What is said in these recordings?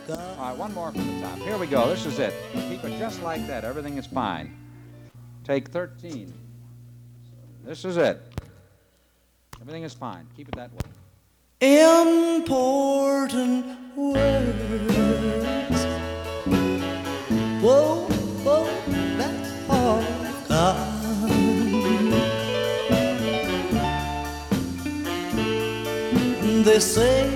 got. All right, one more from the top. Here we go. This is it. Keep it just like that. Everything is fine. Take 13. This is it. Everything is fine. Keep it that way. Important words. Whoa, whoa, that's all I've got. They say,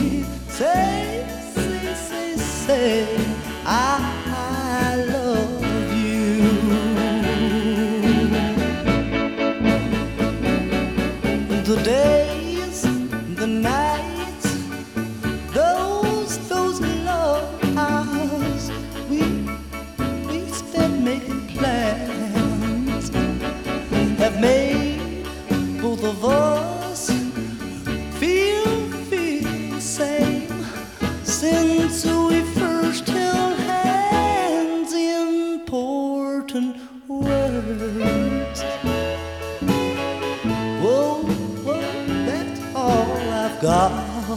I love you. The days, the nights, those love hours, we spent making plans, have made both of us feel the same since we first held hands. Important words. Whoa, whoa, that's all I've got.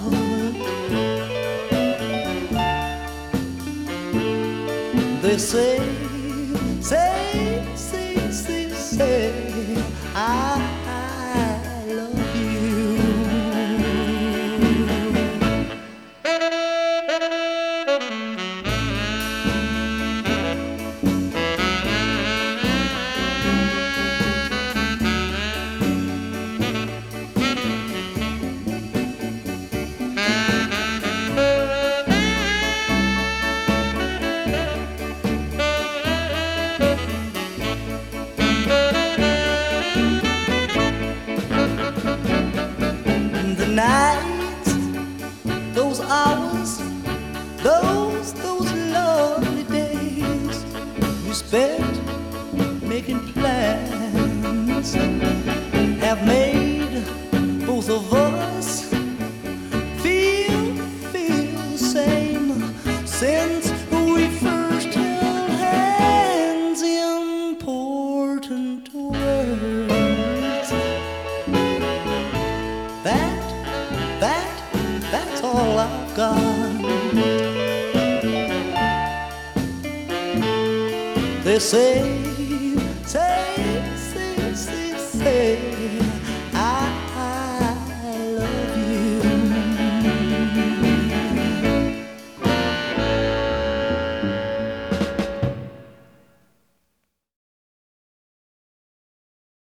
They say, I love you. The nights, those hours, those lovely days we spent making plans, have made both of us feel the same since we first held hands. Important words. That's all I've got. They say